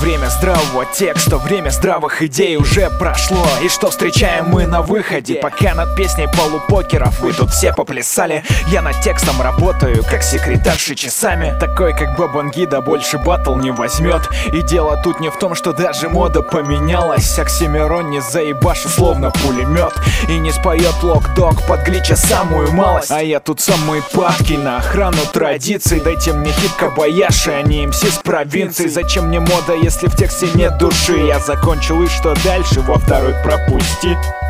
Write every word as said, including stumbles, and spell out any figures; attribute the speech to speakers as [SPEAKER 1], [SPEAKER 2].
[SPEAKER 1] Время здравого текста, время здравых идей уже прошло. И что встречаем мы на выходе? Пока над песней полупокеров вы тут все поплясали, я над текстом работаю, как секретарши часами. Такой, как Бабангида, больше батл не возьмет. И дело тут не в том, что даже мода поменялась. Оксимирон не заебашит, словно пулемет, и не споет лок-дог под глича самую малость. А я тут самый падкий на охрану традиций. Дайте мне хит Кобаяши, а не эм си с провинции. Зачем мне мода, если в тексте нет души? Я закончил, и что дальше? Во второй пропусти.